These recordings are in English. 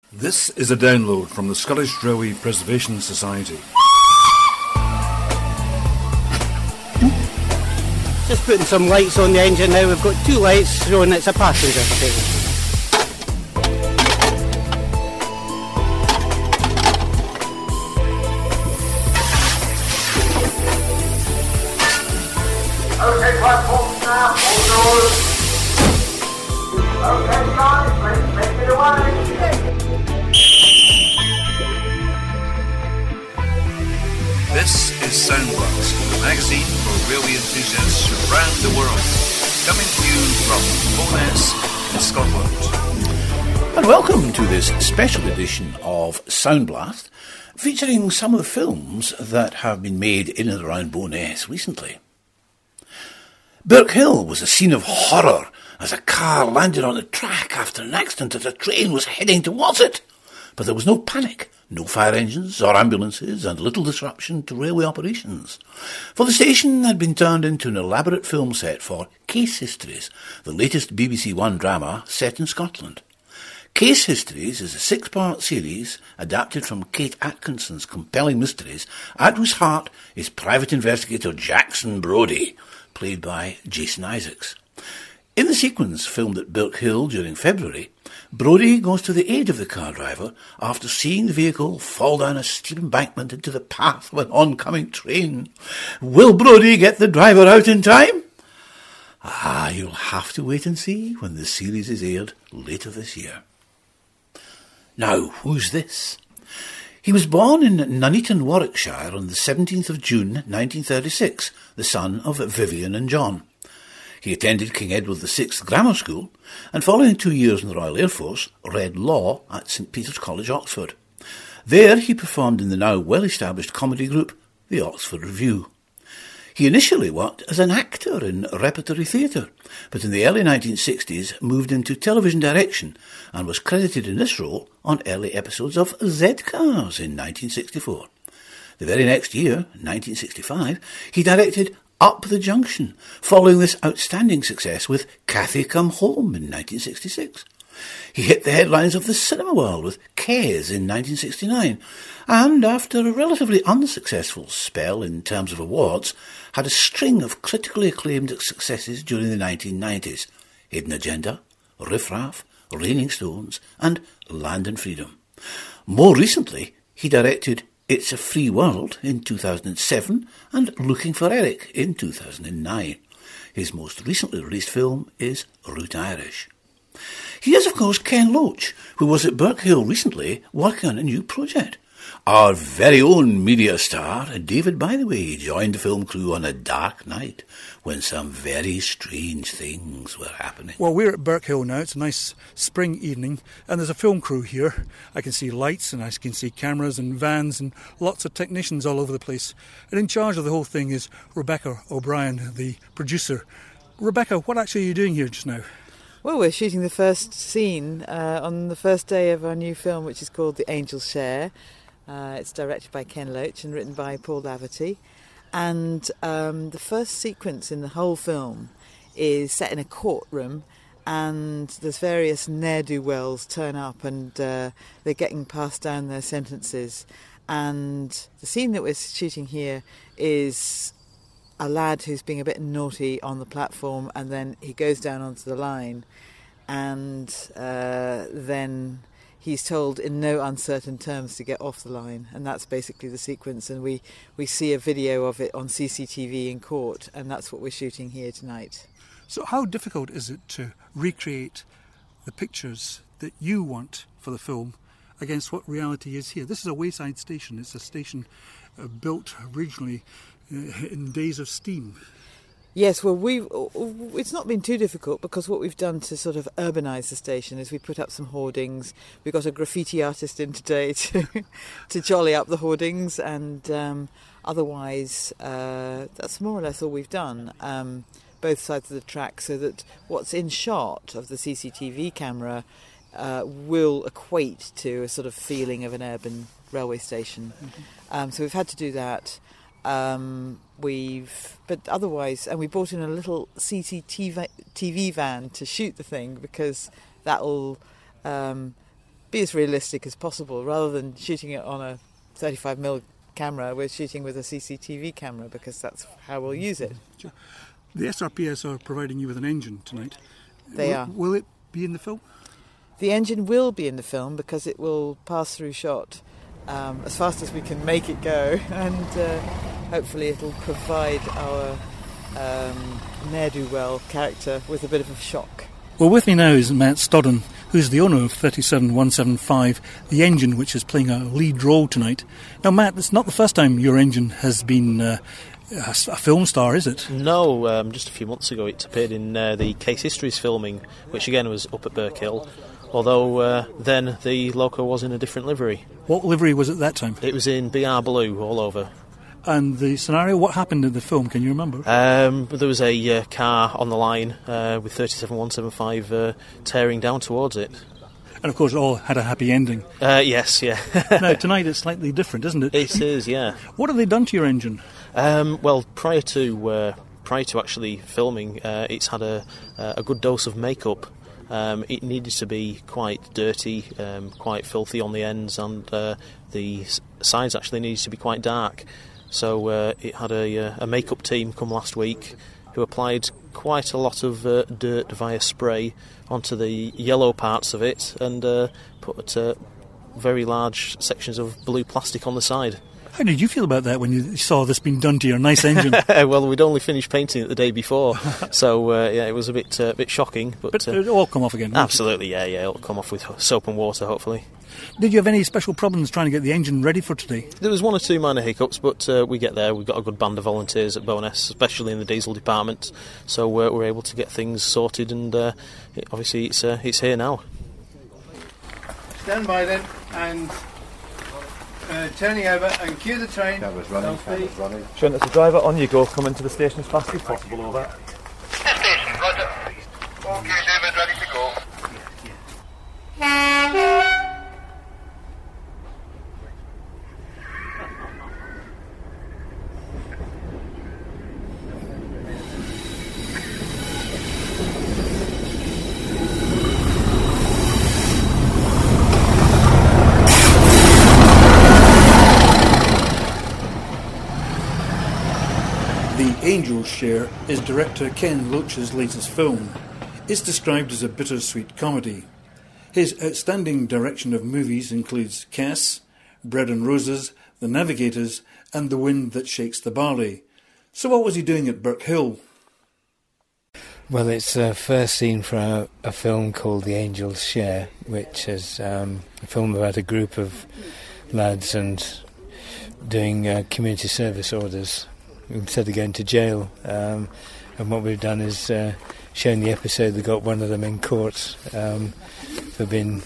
This is a download from the Scottish Railway Preservation Society. Just putting some lights on the engine now. We've got two lights showing it's a passenger train. Okay, platform now, all doors. Okay, guys, let's make it away. This is Soundblast, a magazine for railway enthusiasts around the world, coming to you from Bo'ness in Scotland. And welcome to this special edition of Soundblast, featuring some of the films that have been made in and around Bo'ness recently. Birkhill was a scene of horror as a car landed on the track after an accident as a train was heading towards it. But there was no panic, no fire engines or ambulances, and little disruption to railway operations. For the station had been turned into an elaborate film set for Case Histories, the latest BBC One drama set in Scotland. Case Histories is a 6-part series adapted from Kate Atkinson's compelling mysteries, at whose heart is private investigator Jackson Brodie, played by Jason Isaacs. In the sequence filmed at Birkhill during February, Brodie goes to the aid of the car driver after seeing the vehicle fall down a steep embankment into the path of an oncoming train. Will Brodie get the driver out in time? You'll have to wait and see when the series is aired later this year. Now, who's this? He was born in Nuneaton, Warwickshire on the 17th of June 1936, the son of Vivian and John. He attended King Edward VI Grammar School and, following 2 years in the Royal Air Force, read law at St Peter's College, Oxford. There he performed in the now well-established comedy group, the Oxford Revue. He initially worked as an actor in repertory theatre, but in the early 1960s moved into television direction and was credited in this role on early episodes of Z-Cars in 1964. The very next year, 1965, he directed Up the Junction, following this outstanding success with Cathy Come Home in 1966. He hit the headlines of the cinema world with Kes in 1969, and after a relatively unsuccessful spell in terms of awards, had a string of critically acclaimed successes during the 1990s, Hidden Agenda, Riff Raff, Raining Stones, and Land and Freedom. More recently, he directed It's a Free World in 2007 and Looking for Eric in 2009. His most recently released film is Route Irish. He is, of course, Ken Loach, who was at Birkhill recently working on a new project. Our very own media star, David Bytheway, joined the film crew on a dark night when some very strange things were happening. Well, we're at Birkhill now. It's a nice spring evening, and there's a film crew here. I can see lights, and I can see cameras and vans and lots of technicians all over the place. And in charge of the whole thing is Rebecca O'Brien, the producer. Rebecca, what actually are you doing here just now? Well, we're shooting the first scene on the first day of our new film, which is called The Angel's Share. It's directed by Ken Loach and written by Paul Laverty. And the first sequence in the whole film is set in a courtroom, and there's various ne'er-do-wells turn up, and they're getting passed down their sentences. And the scene that we're shooting here is a lad who's being a bit naughty on the platform, and then he goes down onto the line, and then he's told in no uncertain terms to get off the line, and that's basically the sequence. And we see a video of it on CCTV in court, and that's what we're shooting here tonight. So how difficult is it to recreate the pictures that you want for the film against what reality is here? This is a wayside station. It's a station built originally in days of steam. Yes, well, it's not been too difficult, because what we've done to sort of urbanise the station is we put up some hoardings. We got a graffiti artist in today to jolly up the hoardings, and otherwise that's more or less all we've done, both sides of the track, so that what's in shot of the CCTV camera will equate to a sort of feeling of an urban railway station. Mm-hmm. So we've had to do that. But otherwise, and we brought in a little CCTV van to shoot the thing, because that'll be as realistic as possible. Rather than shooting it on a 35mm camera, we're shooting with a CCTV camera because that's how we'll use it. Sure. The SRPS are providing you with an engine tonight. They are. Will it be in the film? The engine will be in the film because it will pass through shot as fast as we can make it go, and hopefully it'll provide our ne'er-do-well character with a bit of a shock. Well, with me now is Matt Stodden, who's the owner of 37175, the engine which is playing a lead role tonight. Now, Matt, it's not the first time your engine has been a film star, is it? No, just a few months ago it appeared in the Case Histories filming, which again was up at Birkhill, although then the loco was in a different livery. What livery was it that time? It was in BR Blue all over. And the scenario, what happened in the film, can you remember? There was a car on the line with 37175 tearing down towards it. And of course it all had a happy ending. Yes, yeah. Now tonight it's slightly different, isn't it? It is, yeah. What have they done to your engine? Well, prior to actually filming, it's had a good dose of makeup. It needed to be quite dirty, quite filthy on the ends, and the sides actually needed to be quite dark. So it had a makeup team come last week who applied quite a lot of dirt via spray onto the yellow parts of it and put very large sections of blue plastic on the side. How did you feel about that when you saw this being done to your nice engine? Well, we'd only finished painting it the day before, so yeah, it was a bit shocking. But it'll all come off again. Absolutely, yeah, it'll come off with soap and water, hopefully. Did you have any special problems trying to get the engine ready for today? There was one or two minor hiccups, but we get there. We've got a good band of volunteers at Bowness, especially in the diesel department, so we're able to get things sorted, and obviously it's here now. Stand by then, and turning over and cue the train. Cameras running. Trent, as a driver, on you go. Come into the station as fast as possible, over. Station, roger. Okay, David, ready to go. The Angel's Share is director Ken Loach's latest film. It's described as a bittersweet comedy. His outstanding direction of movies includes Cass, Bread and Roses, The Navigators, and The Wind That Shakes the Barley. So what was he doing at Birkhill? Well, it's a first scene for a film called The Angel's Share, which is a film about a group of lads and doing community service orders instead of going to jail. And what we've done is shown the episode that got one of them in court for being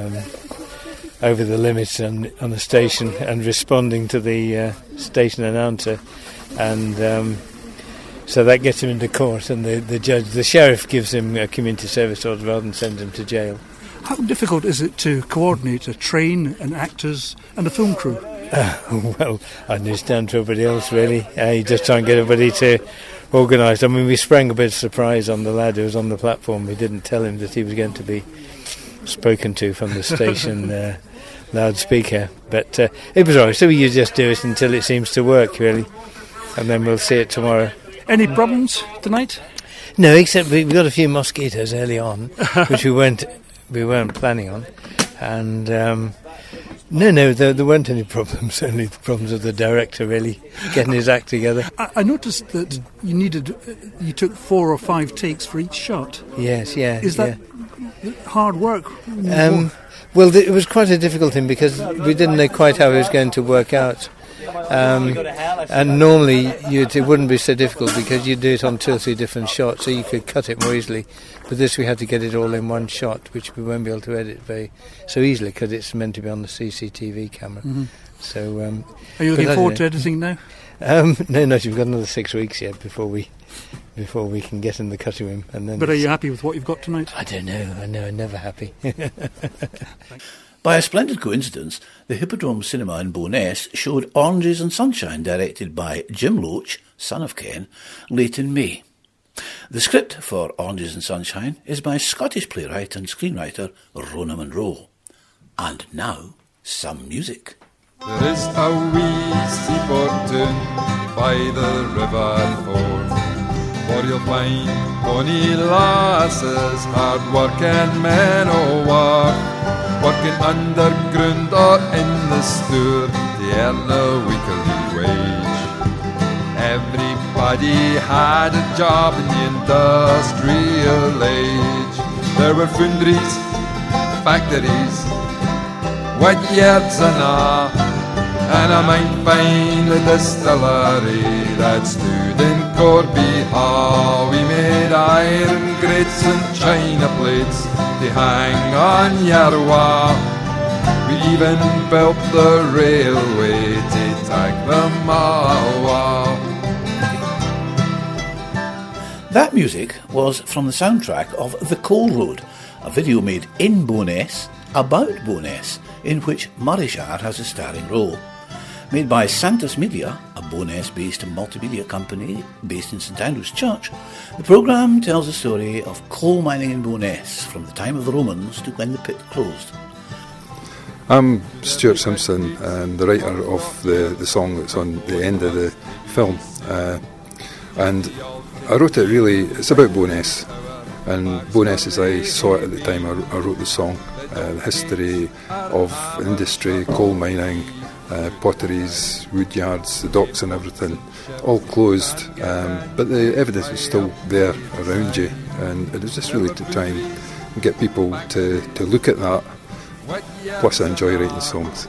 over the limits on the station and responding to the station announcer, and so that gets him into court, and the sheriff gives him a community service order rather than send him to jail. How difficult is it to coordinate a train and actors and a film crew? Well, I understand to everybody else, really. You just try and get everybody to organise. I mean, we sprang a bit of surprise on the lad who was on the platform. We didn't tell him that he was going to be spoken to from the station loudspeaker. But it was all right. So you just do it until it seems to work, really. And then we'll see it tomorrow. Any problems tonight? No, except we got a few mosquitoes early on, which we weren't planning on. And no, there weren't any problems. Only the problems of the director really getting his act together. I noticed that you took 4 or 5 takes for each shot. Yes, yeah. Is that hard work? Well, it was quite a difficult thing because we didn't know quite how it was going to work out. And normally it wouldn't be so difficult because you'd do it on 2 or 3 different shots, so you could cut it more easily. But this we had to get it all in one shot, which we won't be able to edit so easily because it's meant to be on the CCTV camera. Mm-hmm. So, are you looking forward to editing now? No, we've got another 6 weeks yet before we can get in the cutting room. And then. But are you happy with what you've got tonight? I don't know. I'm never happy. By a splendid coincidence, the Hippodrome Cinema in Bowness showed Oranges and Sunshine, directed by Jim Loach, son of Ken, late in May. The script for Oranges and Sunshine is by Scottish playwright and screenwriter Rona Munro. And now, some music. There is a wee seaport town by the river Forth, where you'll find bonny lasses, hard-working men o' war, working underground or in the store to earn a weekly wage. Everybody had a job in the industrial age. There were foundries, factories, wet yards and a mine find a distillery that stood in Corby Hall. We made iron grates and china plates to hang on your wall. We even built the railway to take them all. That music was from the soundtrack of The Coal Road, a video made in Bo'ness about Bo'ness, in which Murray Shire has a starring role. Made by Sanctus Media, a Bo'ness-based multimedia company based in St Andrew's Church, the programme tells the story of coal mining in Bo'ness from the time of the Romans to when the pit closed. I'm Stuart Simpson, and the writer of the song that's on the end of the film. And I wrote it really, it's about Bo'ness. And Bo'ness, as I saw it at the time I wrote the song, the history of industry, coal mining, potteries, wood yards, the docks and everything, all closed, but the evidence was still there around you, and it was just really to try and get people to look at that. Plus I enjoy writing songs.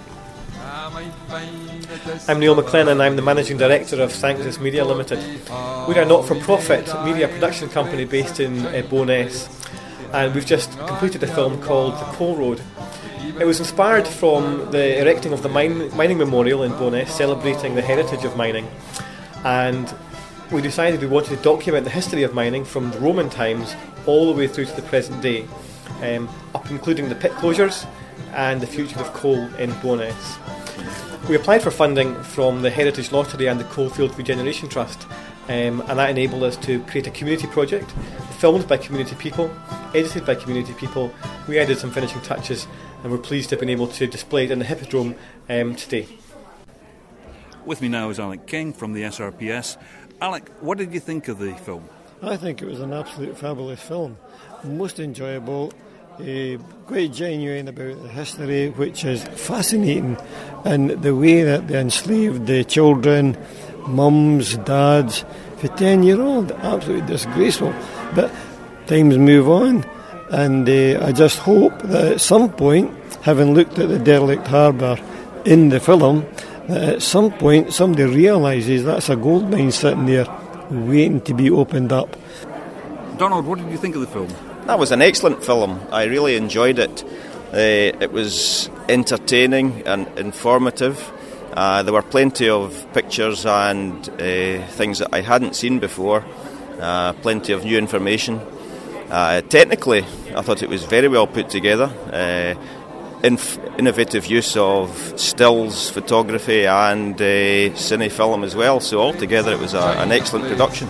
I'm Neil McLennan, I'm the Managing Director of Sanctus Media Limited. We're a not-for-profit media production company based in Bo'ness, and we've just completed a film called The Coal Road. It was inspired from the erecting of the mining memorial in Bo'ness, celebrating the heritage of mining, and we decided we wanted to document the history of mining from the Roman times all the way through to the present day, up including the pit closures and the future of coal in Bo'ness. We applied for funding from the Heritage Lottery and the Coalfield Regeneration Trust, and that enabled us to create a community project, filmed by community people, edited by community people. We added some finishing touches, and we're pleased to have been able to display it in the Hippodrome today. With me now is Alec King from the SRPS. Alec, what did you think of the film? I think it was an absolute fabulous film. Most enjoyable, quite genuine about the history, which is fascinating, and the way that they enslaved the children, mums, dads, for 10-year-old, absolutely disgraceful. But times move on, and I just hope that at some point, having looked at the derelict harbour in the film, that at some point somebody realises that's a gold mine sitting there waiting to be opened up. Donald, what did you think of the film? That was an excellent film. I really enjoyed it. It was entertaining and informative. There were plenty of pictures and things that I hadn't seen before. Plenty of new information. Technically, I thought it was very well put together. Innovative use of stills photography and cine film as well. So altogether, it was an excellent production.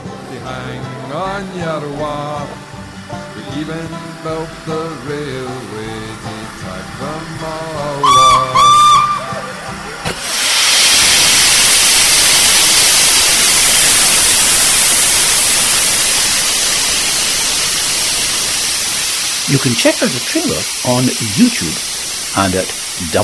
We even built the railway to take them all. You can check out the trailer on YouTube and at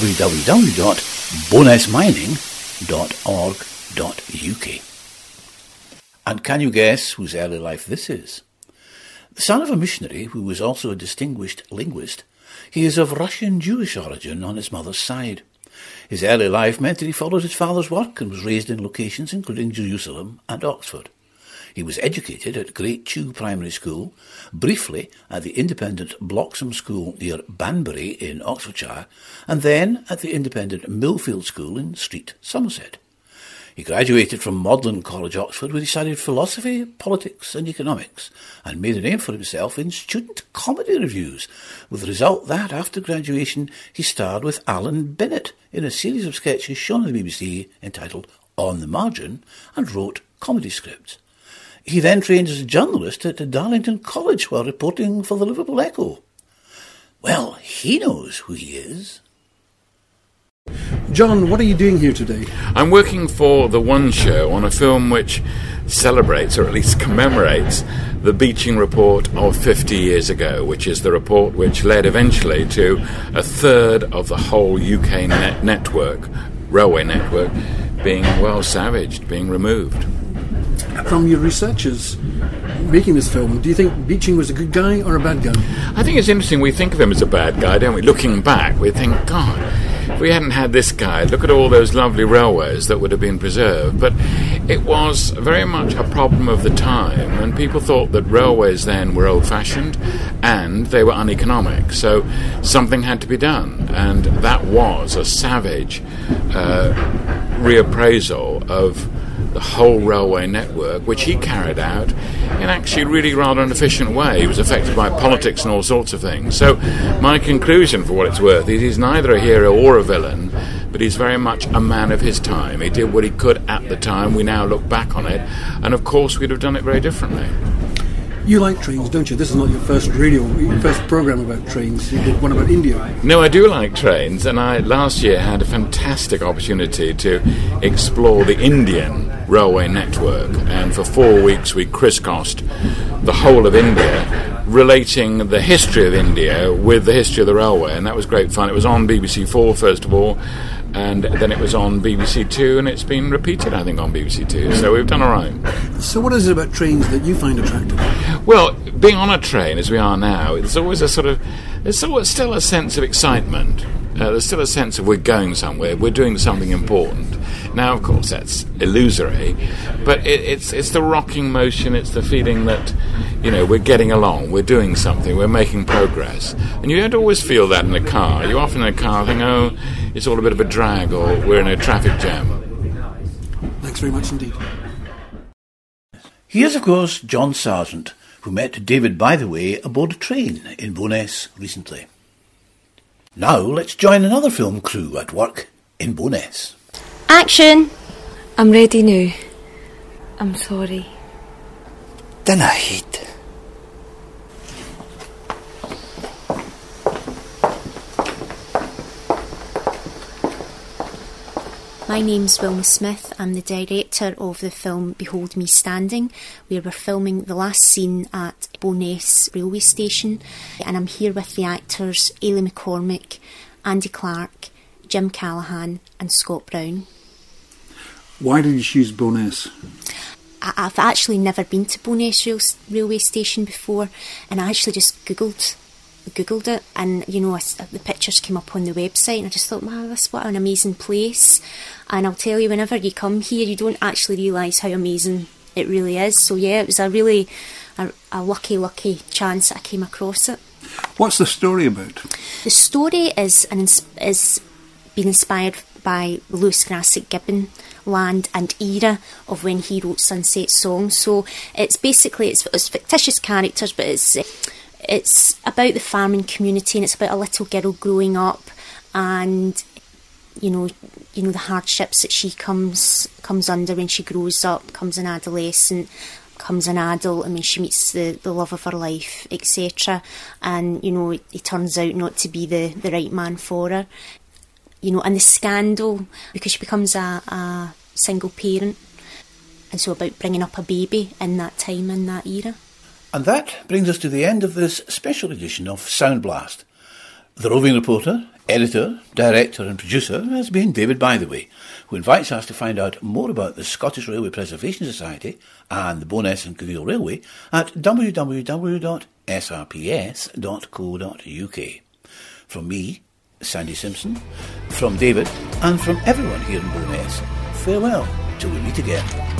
www.bonessmining.org.uk. And can you guess whose early life this is? The son of a missionary who was also a distinguished linguist, he is of Russian Jewish origin on his mother's side. His early life meant that he followed his father's work and was raised in locations including Jerusalem and Oxford. He was educated at Great Chew Primary School, briefly at the independent Bloxham School near Banbury in Oxfordshire, and then at the independent Millfield School in Street, Somerset. He graduated from Magdalen College, Oxford, where he studied philosophy, politics and economics, and made a name for himself in student comedy reviews, with the result that, after graduation, he starred with Alan Bennett in a series of sketches shown on the BBC entitled On the Margin, and wrote comedy scripts. He then trained as a journalist at Darlington College while reporting for the Liverpool Echo. Well, he knows who he is. John, what are you doing here today? I'm working for The One Show on a film which celebrates, or at least commemorates, the Beeching Report of 50 years ago, which is the report which led eventually to a third of the whole UK railway network, being well savaged, being removed. From your researchers making this film, do you think Beeching was a good guy or a bad guy? I think it's interesting, we think of him as a bad guy, don't we? Looking back, we think, God, if we hadn't had this guy, look at all those lovely railways that would have been preserved. But it was very much a problem of the time, and people thought that railways then were old-fashioned and they were uneconomic. So something had to be done, and that was a savage reappraisal of the whole railway network, which he carried out in actually really rather an efficient way. He was affected by politics and all sorts of things. So my conclusion, for what it's worth, is he's neither a hero or a villain, but he's very much a man of his time. He did what he could at the time. We now look back on it, and of course we'd have done it very differently. You like trains, don't you? This is not your first program about trains. You did one about India. No, I do like trains, and I last year had a fantastic opportunity to explore the Indian railway network, and for 4 weeks we crisscrossed the whole of India, relating the history of India with the history of the railway, and that was great fun. It was on BBC 4 first of all, and then it was on BBC 2, and it's been repeated, I think, on BBC 2, so we've done all right. So what is it about trains that you find attractive? Well, being on a train, as we are now, there's always there's still a sense of excitement. There's still a sense of we're going somewhere, we're doing something important. Now, of course, that's illusory, but it's the rocking motion, it's the feeling that, we're getting along, we're doing something, we're making progress. And you don't always feel that in a car. You often in a car think, oh, it's all a bit of a drag, or we're in a traffic jam. Thanks very much indeed. Here's, of course, John Sargent, who met David Bytheway aboard a train in Bo'ness recently. Now let's join another film crew at work in Bo'ness. Action! I'm ready now. I'm sorry. Dinna heat. My name's Wilma Smith. I'm the director of the film Behold Me Standing, where we're filming the last scene at Bo'ness railway station, and I'm here with the actors Ailey McCormick, Andy Clark, Jim Callaghan and Scott Brown. Why did you choose Bo'ness? I've actually never been to Bo'ness railway station before, and I actually just googled it, and the pictures came up on the website, and I just thought, wow, what an amazing place. And I'll tell you, whenever you come here, you don't actually realise how amazing it really is. So yeah, it was a really a lucky chance that I came across it. What's the story about? The story is been inspired by Lewis Grassic Gibbon land and era of when he wrote Sunset Songs. So it's fictitious characters, but it's about the farming community, and it's about a little girl growing up, and the hardships that she comes under when she grows up, becomes an adolescent, becomes an adult, and when she meets the love of her life, etc. And he turns out not to be the right man for her. And the scandal, because she becomes a single parent, and so about bringing up a baby in that time, in that era. And that brings us to the end of this special edition of Sound Blast. The roving reporter, editor, director and producer has been David Bytheway, who invites us to find out more about the Scottish Railway Preservation Society and the Bo'ness and Cathedral Railway at www.srps.co.uk. From me, Sandy Simpson, from David and from everyone here in Bo'ness, farewell till we meet again.